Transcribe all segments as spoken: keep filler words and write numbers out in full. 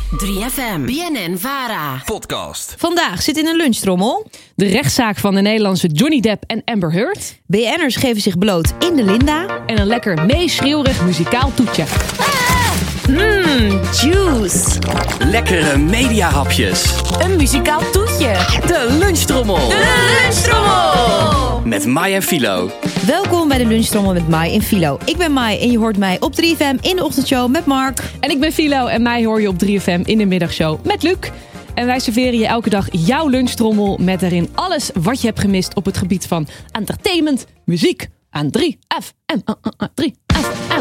drie F M, B N N Vara. Podcast. Vandaag zit in een lunchtrommel. De rechtszaak van de Nederlandse Johnny Depp en Amber Heard. B N'ers geven zich bloot in de Linda. En een lekker meeschreeuwerig muzikaal toetje. Mmm, juice. Lekkere mediahapjes. Een muzikaal toetje. De lunchtrommel. De lunchtrommel. Met Mai en Philo. Welkom bij de lunchtrommel met Mai en Philo. Ik ben Mai en je hoort mij op drie F M in de ochtendshow met Mark. En ik ben Philo en mij hoor je op drie F M in de middagshow met Luc. En wij serveren je elke dag jouw lunchtrommel met daarin alles wat je hebt gemist op het gebied van entertainment, muziek aan drie F M. Uh, uh, uh, drie F M.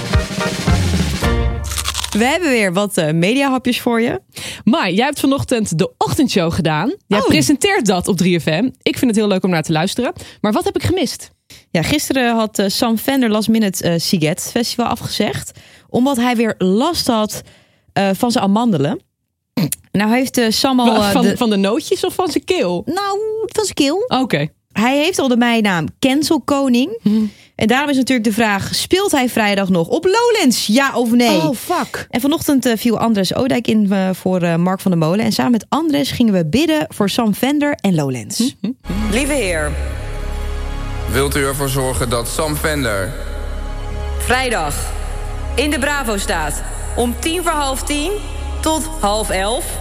We hebben weer wat uh, mediahapjes voor je. Mai, jij hebt vanochtend de ochtendshow gedaan. Jij Oh. presenteert dat op drie F M. Ik vind het heel leuk om naar te luisteren. Maar wat heb ik gemist? Ja, gisteren had uh, Sam Fender last minute uh, Siget Festival afgezegd. Omdat hij weer last had uh, van zijn amandelen. Nou heeft uh, Sam al... Uh, van, de... van de nootjes of van zijn keel? Nou, van zijn keel. Oké. Okay. Hij heeft al de bijnaam Cancelkoning. Hmm. En daarom is natuurlijk de vraag, speelt hij vrijdag nog op Lowlands? Ja of nee? Oh, fuck. En vanochtend uh, viel Andres Oudijk in uh, voor uh, Mark van der Molen. En samen met Andres gingen we bidden voor Sam Fender en Lowlands. Hm? Lieve Heer, wilt u ervoor zorgen dat Sam Fender vrijdag in de Bravo staat om tien voor half tien tot half elf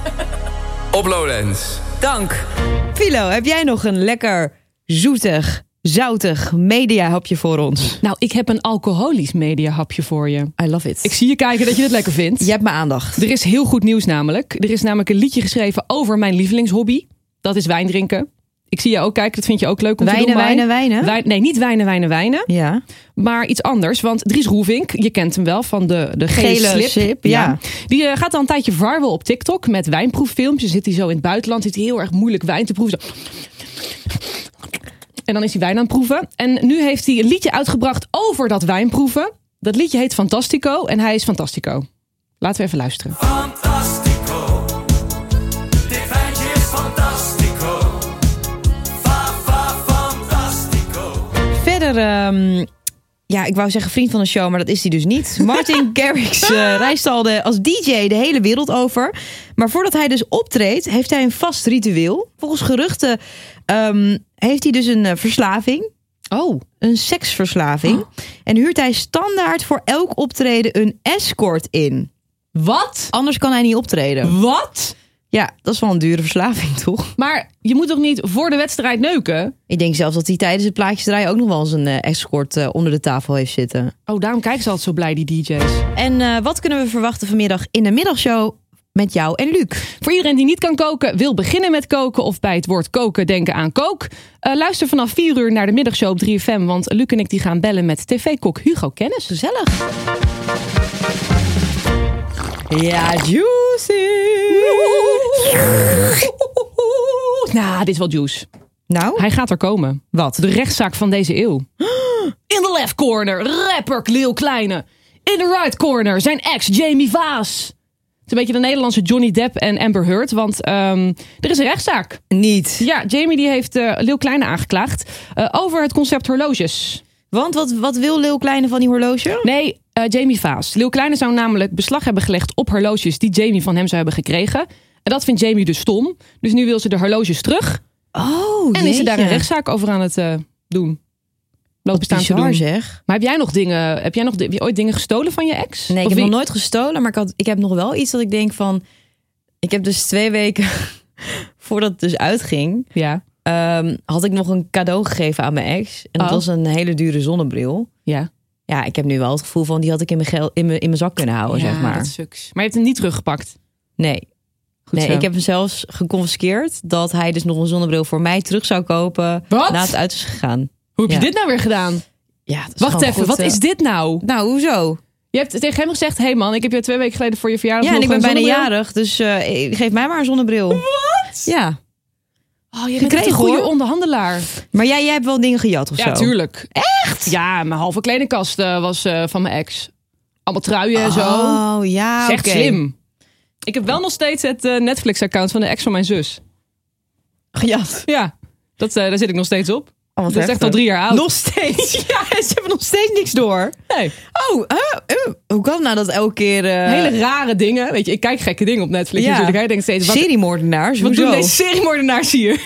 op Lowlands? Dank. Philo, heb jij nog een lekker zoetig, zoutig mediahapje voor ons? Nou, ik heb een alcoholisch mediahapje voor je. I love it. Ik zie je kijken dat je het lekker vindt. Je hebt mijn aandacht. Er is heel goed nieuws namelijk. Er is namelijk een liedje geschreven over mijn lievelingshobby. Dat is wijn drinken. Ik zie je ook kijken, dat vind je ook leuk om wijnen, te doen. Wijnen, wijnen, wijnen? Nee, niet wijnen, wijnen, wijnen. Ja. Maar iets anders, want Dries Roelvink, je kent hem wel van de, de gele, gele slip. slip. Ja. Ja. Die uh, gaat al een tijdje viral op TikTok met wijnproeffilmpjes. Zit hij zo in het buitenland, zit hij heel erg moeilijk wijn te proeven. Zo. En dan is hij wijn aan het proeven. En nu heeft hij een liedje uitgebracht over dat wijnproeven. Dat liedje heet Fantastico en hij is Fantastico. Laten we even luisteren. Fantastico, dit wijntje is fantastico. Fa, fa, fantastico. Verder, um, ja, ik wou zeggen vriend van de show, maar dat is hij dus niet. Martin Garrix uh, reist al de, als D J de hele wereld over. Maar voordat hij dus optreedt, heeft hij een vast ritueel. Volgens geruchten um, heeft hij dus een uh, verslaving. Oh. Een seksverslaving. Oh. En huurt hij standaard voor elk optreden een escort in. Wat? Anders kan hij niet optreden. Wat? Ja, dat is wel een dure verslaving, toch? Maar je moet toch niet voor de wedstrijd neuken? Ik denk zelfs dat hij tijdens het plaatjes draaien ook nog wel eens een uh, escort uh, onder de tafel heeft zitten. Oh, daarom kijken ze altijd zo blij, die D J's. En uh, wat kunnen we verwachten vanmiddag in de middagshow met jou en Luc? Voor iedereen die niet kan koken, wil beginnen met koken of bij het woord koken denken aan kook. Uh, luister vanaf vier uur naar de middagshow op drie F M, want Luc en ik die gaan bellen met tv-kok Hugo Kennis. Gezellig. Ja, juicy. Nou, dit is wel juice. Nou? Hij gaat er komen. Wat? De rechtszaak van deze eeuw. In de left corner, rapper Lil Kleine. In de right corner, zijn ex Jamie Vaas. Het is een beetje de Nederlandse Johnny Depp en Amber Heard, want um, er is een rechtszaak. Niet. Ja, Jamie die heeft uh, Lil Kleine aangeklaagd uh, over het concept horloges. Want wat, wat wil Lil Kleine van die horloge? Nee, uh, Jamie Vaas. Lil Kleine zou namelijk beslag hebben gelegd op horloges die Jamie van hem zou hebben gekregen. En dat vindt Jamie dus stom. Dus nu wil ze de horloges terug. Oh, En jeetje. is ze daar een rechtszaak over aan het uh, doen. Wat bizar, zeg. Maar heb jij nog dingen, heb jij nog heb je ooit dingen gestolen van je ex? Nee, ik of heb wie? nog nooit gestolen, maar ik, had, ik heb nog wel iets dat ik denk van... Ik heb dus twee weken voordat het dus uitging... Ja. Um, had ik nog een cadeau gegeven aan mijn ex. En dat oh. was een hele dure zonnebril. Ja. Ja, ik heb nu wel het gevoel van... die had ik in mijn, gel- in mijn, in mijn zak kunnen houden, ja, zeg maar. Dat sucks. Maar je hebt hem niet teruggepakt? Nee. Goed nee, zo. ik heb hem zelfs geconfiskeerd... dat hij dus nog een zonnebril voor mij terug zou kopen... Wat? na het uit is gegaan. Hoe heb ja. je dit nou weer gedaan? Ja, dat is Wacht gewoon even, goed, wat uh... is dit nou? Nou, hoezo? Je hebt tegen hem gezegd... hé hey man, ik heb je twee weken geleden voor je verjaardag Ja, en nog ik ben een bijna zonnebril. jarig, dus uh, geef mij maar een zonnebril. Wat? Ja. Oh, je bent echt een Gekregen, goede hoor. onderhandelaar. Maar jij, jij hebt wel dingen gejat of Ja, zo? tuurlijk. Echt? Ja, mijn halve kledingkast uh, was uh, van mijn ex. Allemaal truien en zo. Oh, ja, Dat is echt oké. slim. Ik heb wel nog steeds het uh, Netflix-account van de ex van mijn zus. Gejat. Ja, dat, uh, daar zit ik nog steeds op. Oh, wat Dat is echt heftig. al drie jaar oud. Nog steeds. Ja, ze hebben nog steeds niks door. Nee. Oh, uh, uh, hoe kan het nou dat elke keer... Uh, Hele rare dingen. Weet je, ik kijk gekke dingen op Netflix Ja. natuurlijk. Hij denkt steeds, wat, seriemoordenaars, wat hoezo? doen deze seriemoordenaars hier?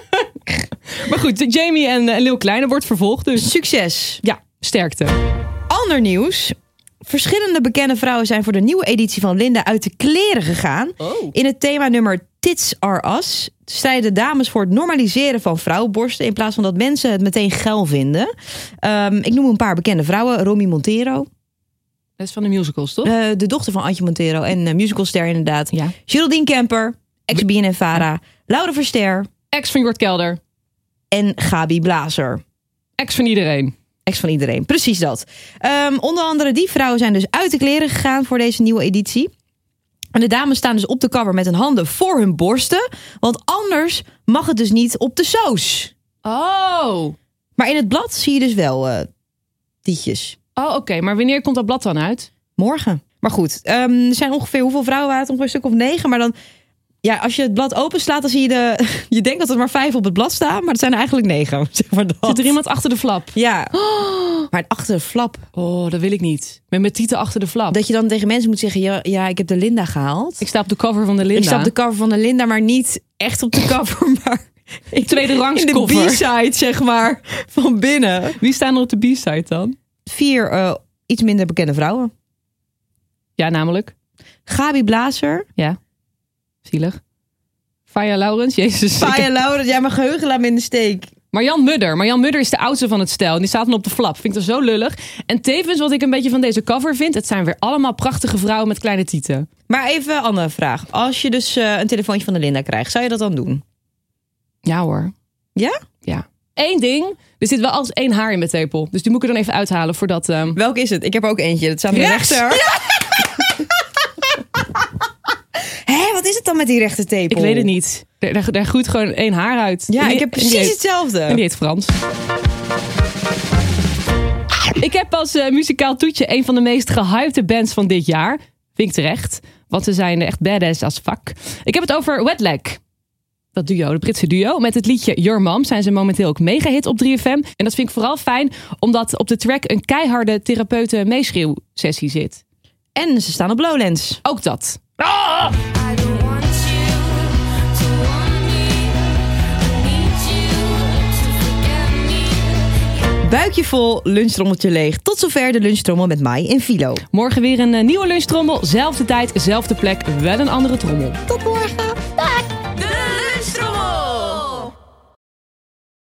Maar goed, Jamie en, en Lil Kleine wordt vervolgd dus. Succes. Ja, sterkte. Ander nieuws. Verschillende bekende vrouwen zijn voor de nieuwe editie van Linda uit de kleren gegaan. Oh. In het themanummer Tits Are Us strijden dames voor het normaliseren van vrouwenborsten in plaats van dat mensen het meteen geil vinden. Um, ik noem een paar bekende vrouwen. Romy Montero, Dat is van de musicals, toch? uh, de dochter van Antje Montero en uh, musicalster inderdaad. Ja. Geraldine Kemper, ex-B N N Vara, Laura Verster Ex van Jort Kelder. en Gabi Blazer. Ex van iedereen. Ex van iedereen, precies dat. Um, onder andere die vrouwen zijn dus uit de kleren gegaan voor deze nieuwe editie. En de dames staan dus op de cover met hun handen voor hun borsten. Want anders mag het dus niet op de saus. Oh. Maar in het blad zie je dus wel uh, tietjes. Oh, oké. Okay. Maar wanneer komt dat blad dan uit? Morgen. Maar goed, um, er zijn ongeveer, hoeveel vrouwen waren het? Ongeveer een stuk of negen. Maar dan, ja, als je het blad openslaat, dan zie je de... Je denkt dat er maar vijf op het blad staan, maar het zijn er eigenlijk negen. Zeg maar dat. Zit er iemand achter de flap? Ja. Oh. Maar achter de flap. Oh, dat wil ik niet. Met mijn tieten achter de flap. Dat je dan tegen mensen moet zeggen, ja, ja, ik heb de Linda gehaald. Ik sta op de cover van de Linda. Ik sta op de cover van de Linda, maar niet echt op de cover, maar... Ik Tweede rangs in de cover. B-side, zeg maar, van binnen. Wie staan er op de B-side dan? Vier uh, iets minder bekende vrouwen. Ja, namelijk? Gabi Blazer. Ja. Zielig. Faya Laurens, jezus. Faya Laurens, ja, mijn geheugen laat me in de steek. Marjan Mudder. Marjan Mudder is de oudste van het stel. En die staat dan op de flap. Vind ik dat zo lullig. En tevens wat ik een beetje van deze cover vind. Het zijn weer allemaal prachtige vrouwen met kleine tieten. Maar even een andere vraag. Als je dus uh, een telefoontje van de Linda krijgt, zou je dat dan doen? Ja hoor. Ja? Ja. Eén ding. Er zit wel als één haar in mijn tepel. Dus die moet ik er dan even uithalen voordat... Um... Welke is het? Ik heb er ook eentje. Dat staat aan de Rechts. rechter. Ja. Hé, wat is het dan met die rechte tepel? Ik weet het niet. Daar, daar, daar groeit gewoon één haar uit. Ja, En die- ik heb en die precies heet- hetzelfde. En die heet Frans. Ik heb als uh, muzikaal toetje een van de meest gehypte bands van dit jaar. Vind ik terecht. Want ze zijn echt badass als fuck. Ik heb het over Wet Leg. Dat duo, de Britse duo. Met het liedje Your Mom zijn ze momenteel ook mega hit op drie F M. En dat vind ik vooral fijn, omdat op de track een keiharde therapeuten meeschreeuwsessie zit. En ze staan op Lowlands. Ook dat. Buikje vol, lunchtrommeltje leeg. Tot zover de lunchtrommel met Mai en Philo. Morgen weer een uh, nieuwe lunchtrommel. Zelfde tijd, zelfde plek, wel een andere trommel. Tot morgen.